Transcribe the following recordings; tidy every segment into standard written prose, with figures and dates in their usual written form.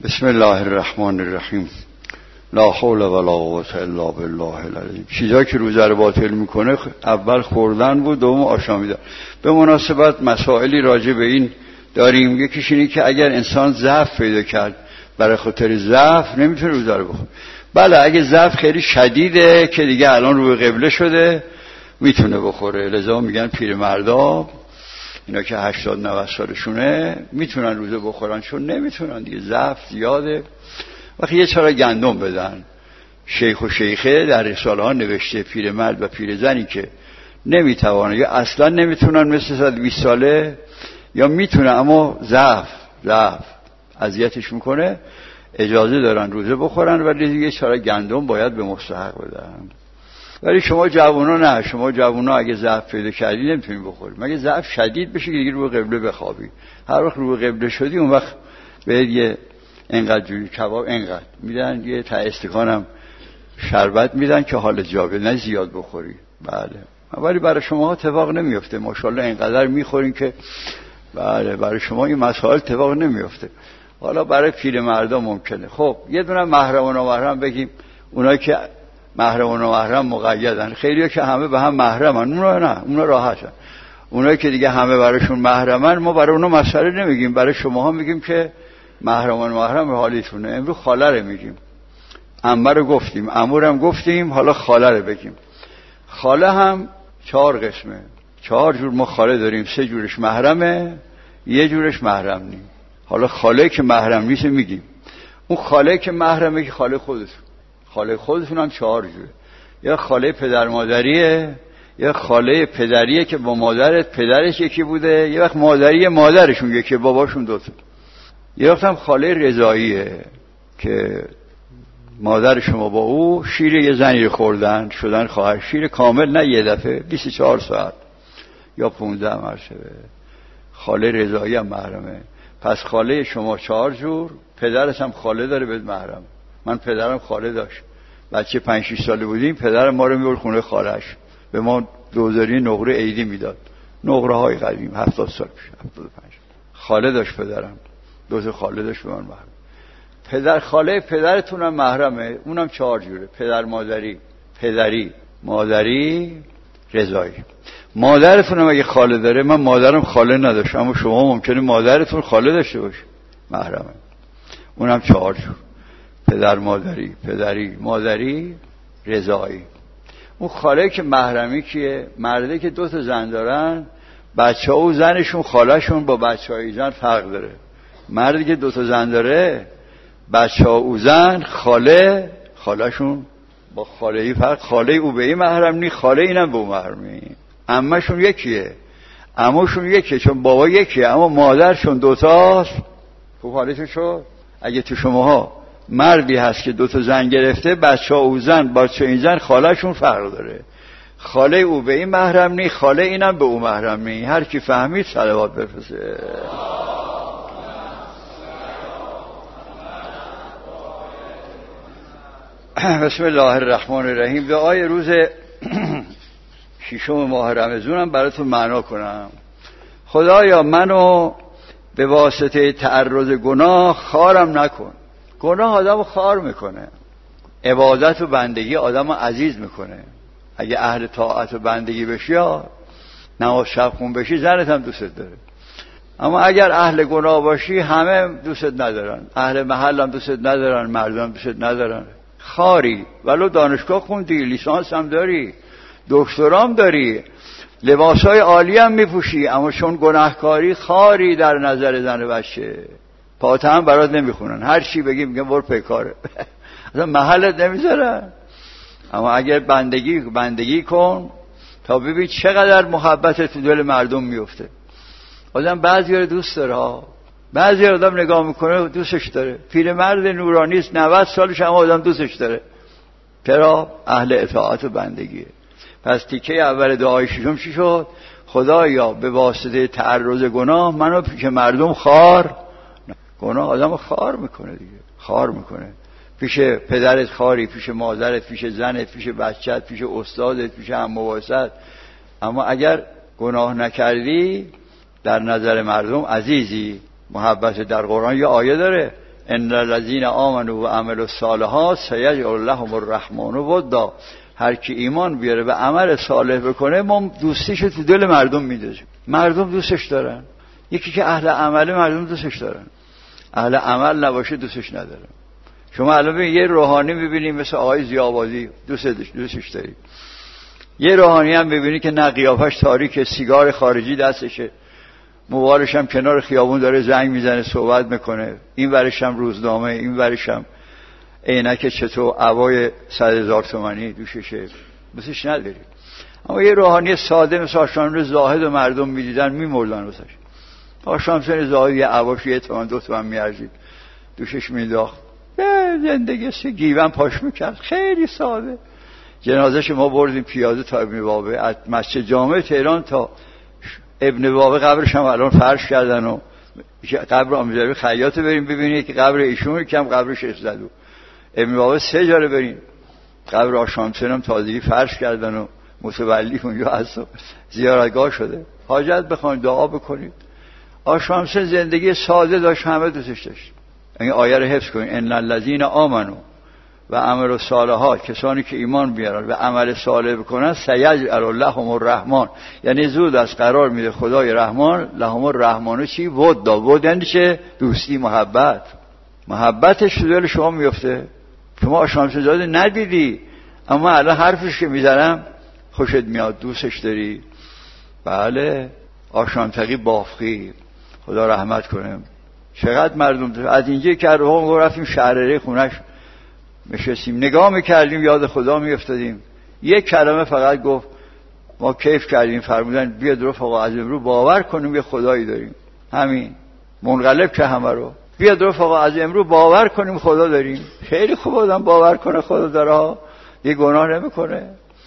بسم الله الرحمن الرحیم. لا حول ولا قوة الا بالله العظیم. چیزایی که روزه رو باطل میکنه اول خوردن بود، دوم آشامیدن. به مناسبت مسائلی راجع به این داریم. یکیش اینه که اگر انسان ضعف پیدا کرد، برای خاطر ضعف نمیتونه روزه رو بخوره. بله اگه ضعف خیلی شدیده که دیگه الان روی قبله شده میتونه بخوره. لذا میگن پیرمردا، اینا که 80-90 سالشونه میتونن روزه بخورن، چون نمیتونن دیگه، ضعف زیاده. وقتی یه چرا گندم بدن. شیخ و شیخه در رساله ها نوشته پیرمرد و پیرزنی که نمیتوانن یا اصلا نمیتونن مثل 120 ساله، یا میتونن اما ضعف اذیتش میکنه، اجازه دارن روزه بخورن، ولی دیگه چرا گندم باید به مستحق بدن. ولی شما جوونا نه، شما جوونا اگه ضعف پیدا کردی نمیتونید بخورید، مگه ضعف شدید بشه که دیگه رو قبله بخوابی. هر وقت رو قبله شدی اون وقت بهت یه انقدر جوری کباب انقدر میدن، یه تا استکانم شربت میدن که حالت جا بیاد، نه زیاد بخوری. بله ولی برای شما اتفاق نمیفته، ماشاءالله اینقدر میخورین که بله برای شما این مسائل اتفاق نمیفته. حالا برای پیرمردا ممکنه. خب یه دونه محرم و نامحرم بگیم. اونایی که محرم و نامحرم مقیدن، خیلی‌ها که همه به هم محرمن، اونا نه، اونا راحتن. اونایی که دیگه همه براشون محرمن، ما برای اونا مسئله نمیگیم، برای شماها میگیم که محرم و نامحرم به حالیتونه. امروز خاله رو میگیم، عمه رو گفتیم، عمو رو هم گفتیم، حالا خاله رو بگیم. خاله هم 4 قسمه، 4 جور ما خاله داریم. 3 جورش محرمه، 1 جورش محرم نیم. حالا خاله که محرم نیست میگیم. اون خاله که محرمه که خاله خودتون هم 4 جوره. یا خاله پدر مادریه، یا خاله پدریه که با مادرت پدرش یکی بوده، یا وقت مادری مادرشون یکی، باباشون 2 تا. یه وقت هم خاله رضاییه که مادر شما با او شیر یه زنی خوردن، شدن خواهر. شیر کامل نه یه دفعه، 24 ساعت یا 15 مرتبه. خاله رضایی هم محرمه. پس خاله شما 4 جور، پدرش هم خاله داره به محرم. من پدرم خاله داشت، بچه 5-6 ساله بودیم پدرم ما رو میبرد خونه خالش، به ما دوزاری نقره عیدی میداد، نقره های قدیم 70 سال پیش، 75. خاله داشت پدرم، 2 تا خاله داشت به من محرم. پدر خاله پدرتون هم محرمه، اونم 4 جوره. پدر مادری، پدری، مادری، رضایی. مادرتون هم اگه خاله داره، من مادرم خاله نداشت، اما شما ممکنه مادرتون خاله داشته باشه، محرمه. اونم 4 جور. پدر مادری، پدری، مادری، رضایی. اون خاله که محرمی کیه؟ مرده که 2 تا زن دارن، بچه‌ها و زنشون، خاله‌شون با بچه‌های زن فرق داره. مردی که 2 تا زن داره، بچه‌ها و زن، خاله‌شون با خاله‌ای فرق. خاله او به این محرم نی، خاله اینم به اون محرمی. عمه‌شون یکیه، عموشون یکیه، چون بابا یکیه، اما مادرشون 2 تاست. خوب حالتون شد؟ اگه تو شماها مردی هست که 2 تا زن گرفته، بچه‌ها او زن، بچه این زن، خاله‌شون فرق داره. خاله او به این محرم نی، خاله اینم به اون محرم نی. هر کی فهمید صلوات بفرسته. بسم الله الرحمن الرحیم. دعای روز 6 ماه رمضانم براتون معنا کنم. خدایا منو به واسطه تعرض گناه خارم نکن. گناه آدمو خار میکنه، عبادت و بندگی آدمو عزیز میکنه. اگه اهل طاعت و بندگی بشی، نماز شب خون بشی، زنت هم دوست داره. اما اگر اهل گناه باشی، همه دوست ندارن، اهل محل هم دوست ندارن، مردم دوست ندارن. خاری، ولو دانشگاه خوندی، لیسانس هم داری، دکترام داری، لباسای عالی هم میپوشی، اما چون گناهکاری خاری در نظر زن و بچه. پاته هم برات نمیخونن، هر چی بگی میگن برو پیکاره. اصلا محلت نمیذارن. اما اگر بندگی کن تا ببین چقدر محبت تو دل مردم میفته. آدم بعضی رو دوست داره، بعضی آدم نگاه میکنه دوستش داره. پیرمرد نورانی است، 90 سالش، اما آدم دوستش داره. چرا؟ اهل اطاعت و بندگیه. پس تیکه اول دعای 6 چی شد؟ خدایا به واسطه تعرض گناه منو پیش مردم خار. گناه آدمو خار میکنه دیگه، خار میکنه. پیش پدرت خاری، پیش مادرت، پیش زنت، پیش بچت، پیش استادت، پیش هم مواست. اما اگر گناه نکردی، در نظر مردم عزیزی. محبت در قرآن یه آیه داره، ان الذين آمنوا و عملوا الصالحات سیجعل لهم الرحمن ودا. هر کی ایمان بیاره و عمل صالح بکنه ما دوستیشو تو دل مردم میذاریم. مردم دوستش دارن. یکی که اهل عمله مردم دوستش دارن، اهل عمل نباشه دوستش ندارن. شما الان یه روحانی میبینید مثل آقای ضیاءآبادی دوستش دارید، یه روحانی هم ببینید که نه قیافش تاریکه، سیگار خارجی دستشه، موبایلش هم کنار خیابون داره زنگ میزنه صحبت میکنه، این ورش هم روزنامه، این ورش هم عینک چطور عبای 100,000 تومانی دوششه، مثلش ندارید. اما یه روحانی ساده مثل آشامسن زاهد و مردم میدیدن میمردن واسش. آشامسن زاهد یه عباش 1 تومن 2 تومن میارزید دوشش مینداخت، زندگی گیون پاش میکرد، خیلی ساده. جنازش ما بردیم پیاده تا ابن بابه، از مسجد جامع تهران تا ابن بابه. قبرش هم الان فرش کردن و قبر آمیزاوی خیاط بریم ببینید که قبر ایشون کم قبر شیخ زدو. ابن بابه 3 جاره بریم، قبر آشامسن هم تازگی فرش کردن و متولی اونجا هست و زیارتگاه شده. حاجت بخواید دعا بکنید. آشامسن زندگی ساده داشت، همه دوستش داشت. این آیه رو حفظ کنید، ان الذین آمنوا و عملوا الصالحات، کسانی که ایمان بیارن و عمل صالح بکنن سیجعل لهم الرحمن، یعنی زود از قرار میده خدای رحمان لهم الرحمن. چی؟ ودا. ود یعنی چه؟ دوستی، محبتش تو دل شما میفته. شما آشامسن زاده ندیدی اما الان حرفش که میزنم خوشت میاد، دوستش داری. بله آشامتقی بافقی، خدا رحمت کنه. چقدر مردم از اینجا که رو رفتیم شهرره خونش نشستیم نگاه میکردیم، یاد خدا میافتادیم. یک کلمه فقط گفت، ما کیف کردیم، فرمودن بیاد رفقا از امروز باور کنیم یه خدایی داریم. همین منقلب که همه رو بیاد رفقا از امروز باور کنیم خدا داریم. خیلی خوب آدم باور کنه خدا داره ها، یه گناه نمیکنه.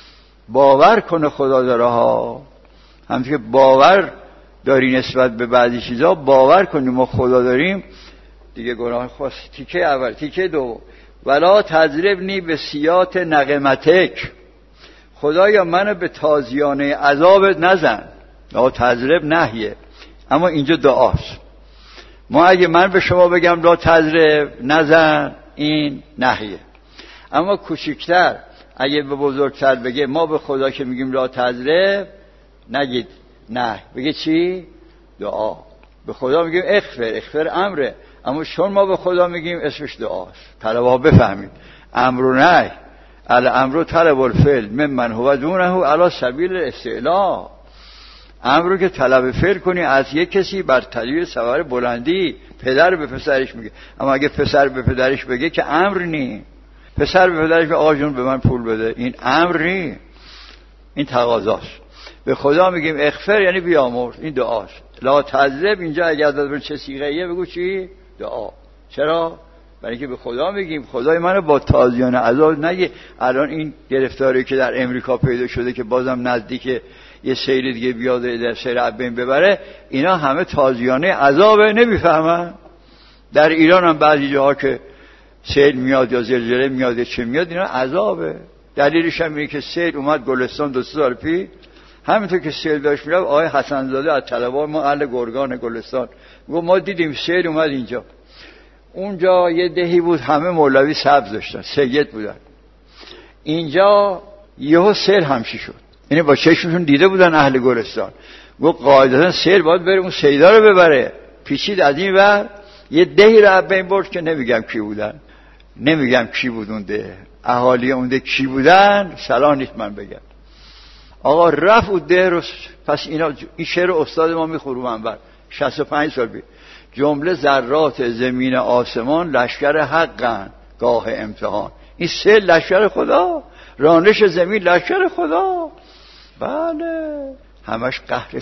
باور کنه خدا داره ها، همچنین که باور داری نسبت به بعضی چیزا، باور کنیم ما خدا داریم دیگه گناه خاص. تیکه اول. تیکه دو، ولا تضربنی به سیات نقمتک، خدایا منو به تازیانه عذابت نزن. لا تضرب نهیه، اما اینجا دعاست. ما اگه من به شما بگم لا تضرب نزن، این نهیه. اما کوچکتر اگه به بزرگتر بگه، ما به خدا که میگیم لا تضرب نگید نه، بگه چی؟ دعا. به خدا میگیم اغفر امره، اما چون ما به خدا میگیم اسمش دعاست. طلبها بفهمید امر و نهی، الامر طلب الفعل ممن هو دونه علی سبیل الاستعلا. امر رو که طلب فعل کنی از یک کسی بر طریق سوار بلندی. پدر به پسرش میگه، اما اگه پسر به پدرش بگه که امر نی. پسر به پدرش بگه آقا جون به من پول بده، این امر نی، این تقاضاست. به خدا میگیم اغفر یعنی بیامرز، این دعاست. لا تضرب اینجا اگه داد چه صیغه‌ایه بگو چی؟ دعا. چرا؟ برای اینکه به خدا میگیم خدای منو با تازیان عذاب نگه. الان این گرفتاری که در امریکا پیدا شده که بازم نزدیک یه سیل دیگه بیاد در سیر ابین ببره، اینا همه تازیانه عذابه، نمیفهمن. در ایران هم بعضی جاها که سیل میاد یا زلزله میاد یا چه میاد، اینا عذابه. دلیلش هم اینه که سیل اومد گلستان 2 سال پیش، همینطور که سیل داشت میاد، آقای حسن‌زاده از طلبه‌های ما اهل گرگان گلستان گفت ما دیدیم سیل اومد اینجا. اونجا یه دهی بود همه مولوی سبز داشتن، سید بودن. اینجا یهو سیل همشی شد، یعنی با چشمشون دیده بودن اهل گلستان. گفت قاعدتا سیل باید بره اون سیدا رو ببره، پیچید از این ور یه دهی رو بین برد که نمیگم کی بودن، نمیگم کی بود اون ده، اهالی اون ده کی بودن سلام نیست من بگم. آقا رفت اون ده رو. پس اینا این شعر استاد ما میخوره منبر 65 سال پیش. جمله ذرات زمین آسمان لشکر حقن گاه امتحان. این سه لشکر خدا، رانش زمین لشکر خدا. بله همش قهر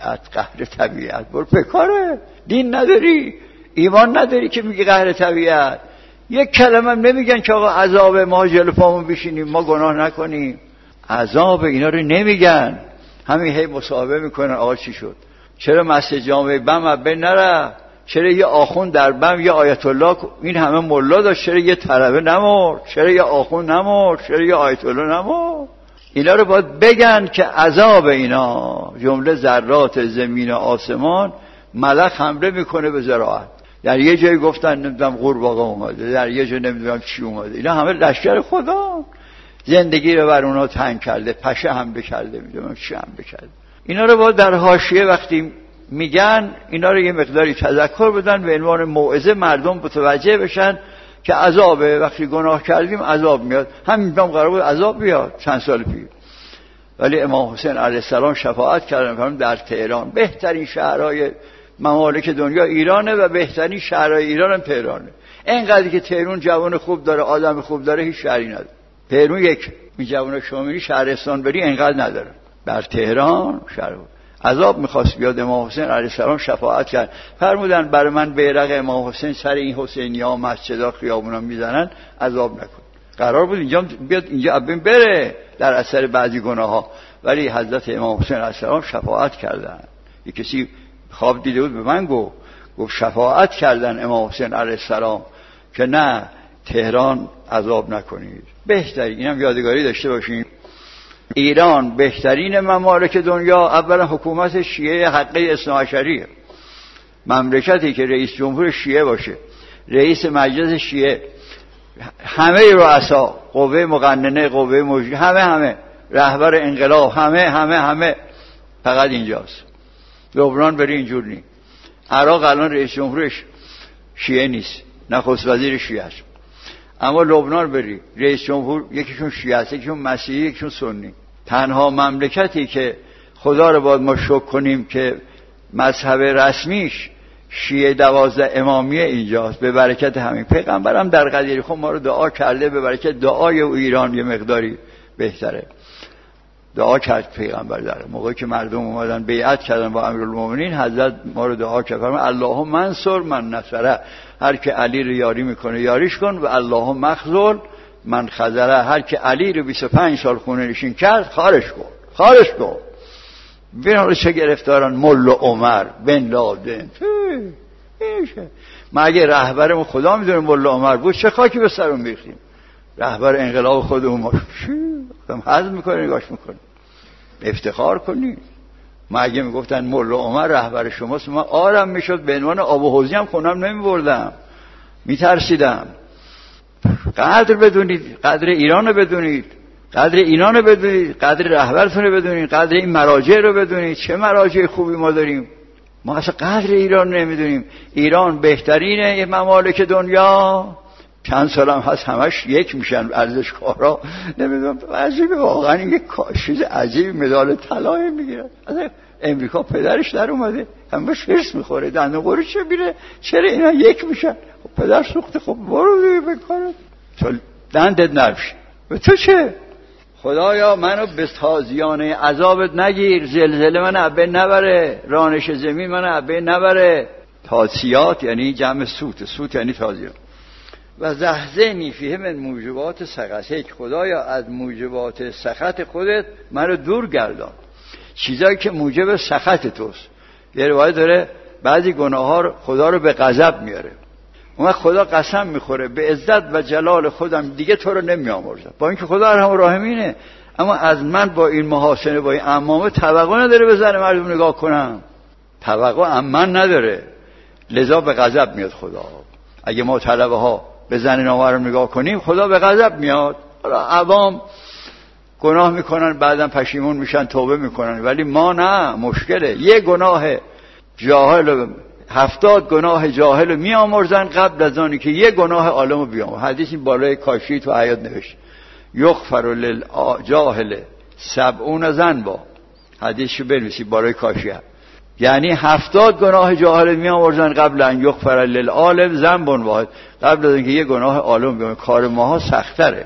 طبیعت. برو پکاره. دین نداری، ایمان نداری که میگی قهر طبیعت. یک کلمه هم نمیگن که آقا عذاب ما جلو پامون بشینیم ما گناه نکنیم. عذاب اینا رو نمیگن، همین هی مصاحبه میکنن. آقا چی شد؟ چرا مسجد جامع بم بین نره؟ چرا یه آخوند در بم یه آیت الله این همه ملا داشت، چرا یه طلبه نمرد؟ چرا یه آخوند نمرد؟ چرا یه آیت الله نمرد؟ اینا رو باید بگن که عذاب اینا جمله ذرات زمین و آسمان، ملک حمله میکنه به زراعت. در یه جایی گفتن نمیدونم قورباغه اومده، در یه جا نمیدونم چی اومده. اینا همه لشکر خدا، زندگی رو بر اونها تنگ کرده، پشه هم بکرده، میدونم چی هم بکرده. اینا رو با در حاشیه وقتی میگن اینا رو یه مقداری تذکر بدن به عنوان موعظه، مردم متوجه بشن که عذابه، وقتی گناه کردیم عذاب میاد. همین قرار بود عذاب بیاد چند سال پیش، ولی امام حسین علیه السلام شفاعت کردن در تهران. بهترین شهرهای ممالک دنیا ایرانه و بهترین شهرهای ایران هم تهرانه. اینقدر که تهران جوان خوب داره، آدم خوب داره، هیچ شهری نداره. تهران یک این جوان شما شهرستان بری اینقدر نداره. در تهران شهر عذاب میخواست بیاد، امام حسین علیه السلام شفاعت کرد، فرمودن برای من بیرق امام حسین سر این حسینی‌ها مسجدها خیابونا میزنن، عذاب نکن. قرار بود اینجا بیاد، اینجا ابن بره در اثر بعضی گناه‌ها، ولی حضرت امام حسین علیه السلام شفاعت کردن. یک کسی خواب دیده بود به من گفت شفاعت کردن امام حسین علیه السلام که نه تهران عذاب نکنید. بهترین اینم یادگاری داشته باشین، ایران بهترین ممالک دنیا اولا حکومت شیعه حقه اثناعشریه. مملکتی که رئیس جمهور شیعه باشه، رئیس مجلس شیعه، همه رؤسا، قوه مقننه، قوه مجری، همه رهبر انقلاب، همه فقط اینجاست. لبنان بری اینجور نیست. عراق الان رئیس جمهورش شیعه نیست، نخست وزیر شیعه است. اما لبنان بری رئیس جمهور یکیشون شیعه است، یکیشون مسیحی، یکیشون سنی. تنها مملکتی که خدا رو باید ما شکر کنیم که مذهب رسمیش شیعه 12 امامیه اینجاست، به برکت همین. پیغمبرم در قدیر خود ما رو دعا کرده، به برکت دعای او ایران یه مقداری بهتره. دعا کرد پیغمبر در موقعی که مردم اومدن بیعت کردن با امیرالمومنین، حضرت ما رو دعا کرد، فرمود اللهم انصر من نصره، هر که علی رو یاری میکنه یاریش کن، و اللهم اخذل من خذله، هر که علی رو 25 سال خونه نشین کرد خارش کن. ببین چه گرفتارن ملا عمر بن لادن. ما اگه رهبرمون خدا میدونه ملا عمر بود چه خاکی به سرمون میریختیم. رهبر انقلاب خودمون ما حزم میکنه، نگاش میکنه، افتخار کنی. ما اگه میگفتن ملا عمر رهبر شماست، ما آرم میشد، به عنوان آب و حوضی هم خونم نمیبردم، میترسیدم. قدر بدونید، قدر ایران رو بدونید، قدر رهبرتون رو بدونید، قدر این مراجع رو بدونید. چه مراجع خوبی ما داریم. ما اصلا قدر ایران نمیدونیم. ایران بهترینه ممالک دنیا. چند سال هم هست همش یک میشن ارزشکارا، نمیدونم، عجیبه واقعا. این چیز عجیب، مدال طلا میگیرن. اصلا امریکا پدرش در اومده همش حرص میخوره، دندون قوری چه میره، چرا اینا یک میشن؟ خب پدر سوخته، خب برو دیگه بکارت تو دندت نرفش. و تو چه؟ خدایا منو به تازیانه عذابت نگیر، زلزله من عبه نبره، رانش زمین من عبه نبره. تازیات یعنی جمع سوت یعنی تازیات. و زهزنی فیه من موجبات سخطک، خدایا از موجبات سخط خودت منو دور گردان، چیزایی که موجب سخط توست. یه روایت داره بعضی گناه ها خدا رو به غضب میاره، اون خدا قسم میخوره به عزت و جلال خودم دیگه تو رو نمیآمرزم، با اینکه خدا ارحم الراحمینه، اما از من با این محاسنه، با این عمامه توقع نداره به زن مردم نگاه کنم، توقع من نداره، لذا به غضب میاد خدا. اگه ما طلبه ها به زن نامحرم نگاه کنیم خدا به غضب میاد. حالا عوام گناه میکنن بعدم پشیمون میشن توبه میکنن، ولی ما نه، مشکله. یه گناه جاهل 70 گناه جاهل میامرزن قبل از آنی که یه گناه عالمو بیامرزن. حدیثی بالای کاشی تو حیات نوشت یغفر للجاهل 70 ذنبا، حدیثشو بنویسی بالای کاشی هم. یعنی 70 گناه جاهل میامرزن قبل ان یغفر للعالم ذنب واحد، قبل از اینکه یه گناه عالم بیامرزن. کار ماها سخت‌تره،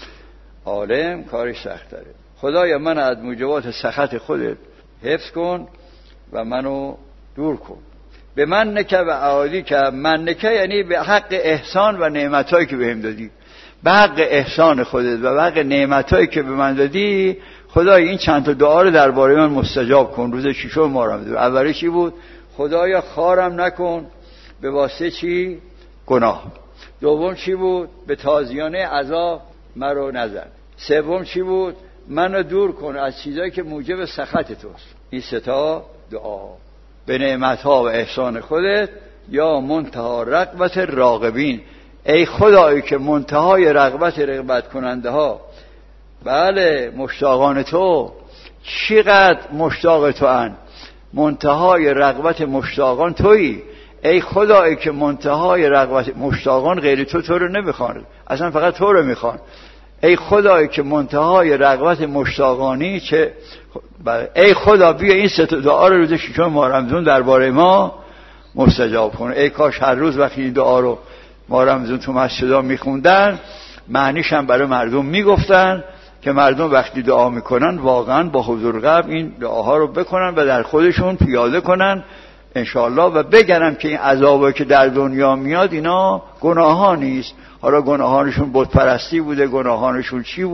عالم کارش سخت‌تره. خدایا من از موجبات سخط خودت حفظ کن و منو دور کن. به من نکه و اعادی که من نکه یعنی به حق احسان و نعمتایی که بهم دادی، به حق احسان خودت و به حق نعمتایی که به من دادی. خدای این چند تا دعا رو درباره من مستجاب کن. روز ششم مارم داد. اولی چی بود؟ خدایا خارم نکن به واسطه چی؟ گناه. دوم چی بود؟ به تازیانه عذاب مرو نزن. سوم چی بود؟ منو دور کن از چیزایی که موجب سخط توست. این سه تا دعا. به نعمت‌ها و احسان خودت یا منتها رغبت راغبین، ای خدایی که منتهای رغبت کننده ها، بله مشتاقان تو، چقدر مشتاق تو ان، منتهای رغبت مشتاقان تویی. ای خدایی که منتهای رغبت مشتاقان غیر تو رو نمیخوان، اصلا فقط تو رو میخوان. ای خدایی که منتهای رغبت مشتاقانی چه، ای خدا بیا این سه تا دعا رو روز ششم ماه رمضان درباره ما مستجاب کن. ای کاش هر روز وقتی این دعا رو ماه رمضان تو مسجدها میخوندن، معنیش هم برای مردم میگفتن که مردم وقتی دعا میکنن واقعا با حضور قلب این دعاها رو بکنن و در خودشون پیاده کنن انشاءالله، و بگنم که این عذابی که در دنیا میاد اینا گناهان نیست. حالا گناهانشون بت پرستی بوده، گناهانشون چی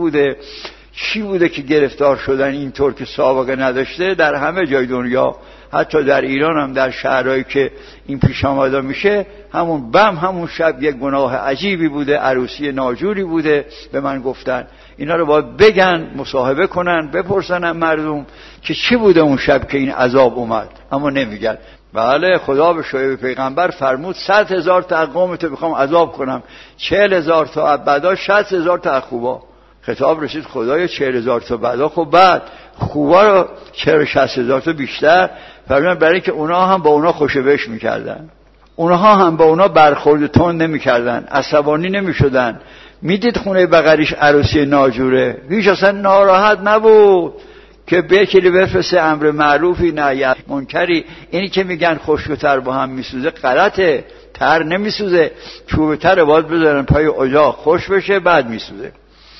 بوده که گرفتار شدن اینطور که سابقه نداشته در همه جای دنیا، حتی در ایران هم در شهرهایی که این پیش آمده میشه، همون شب یک گناه عجیبی بوده، عروسی ناجوری بوده به من گفتن. اینا رو باید بگن، مصاحبه کنن، بپرسن مردم که چی بوده اون شب که این عذاب اومد، اما نمیگن. بله خدا به شایب پیغمبر فرمود 100,000 تا قومتو میخوام عذاب کنم، 40,000 تا بعدا 60,000 تا خوبا. خطاب رسید خدایا 40,000 تا بعدا، خب بعد خوبا رو چرا 60,000 تا بیشتر؟ فرمودن برای اینکه اونها هم با اونها خوشبش میکردن، اونها هم با اونها برخورد تند نمیکردن، عصبانی نمیشدن. میدید خونه بغلیش عروسی ناجوره، هیچ اصلا ناراحت نبود که بکلی بفرسته امر معروفی نهی منکری. اینی که میگن خشک‌تر با هم میسوزه غلطه، تر نمیسوزه، چوب تر باید بذارن پای اجاق خوش بشه بعد میسوزه.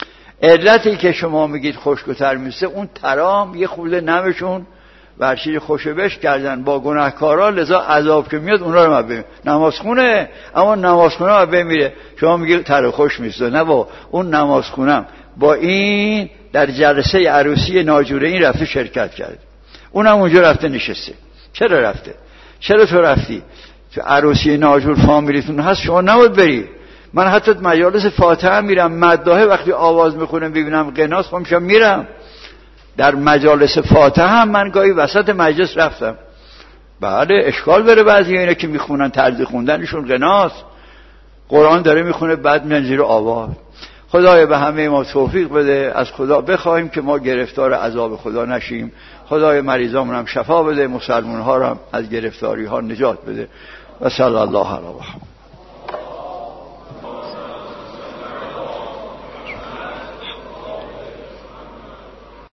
علتی که شما میگید خشک‌تر میسوزه اون ترام یه خورده نمشون ورشید خوشبش کردن با گناهکارا، لذا عذاب که میاد اونا رو مبه نمازخونه، اما نمازخونه مبه میره. شما میگید تر خوش میسوزه، نه با اون نمازخونم با این در جلسه عروسی ناجوره این رفته شرکت کرد، اونم اونجا رفته نشسته. چرا رفته؟ چرا تو رفتی؟ تو عروسی ناجور فامیلیتون هست شما نباید بری. من حتی مجالس فاتحه میرم، مداحه وقتی آواز میخونم ببینم قناس خودم میرم. در مجالس فاتحه هم من گاهی وسط مجلس رفتم. بله اشکال داره بعضی اینا که میخونن طرز خوندنشون قناس، قرآن داره میخونه بعد میان زیر آواز. خدایا به همه ما توفیق بده، از خدا بخوایم که ما گرفتار عذاب خدا نشیم. خدای مریضامون هم شفا بده، مسلمان ها هم از گرفتاری ها نجات بده. و صلی الله علیه و سلم.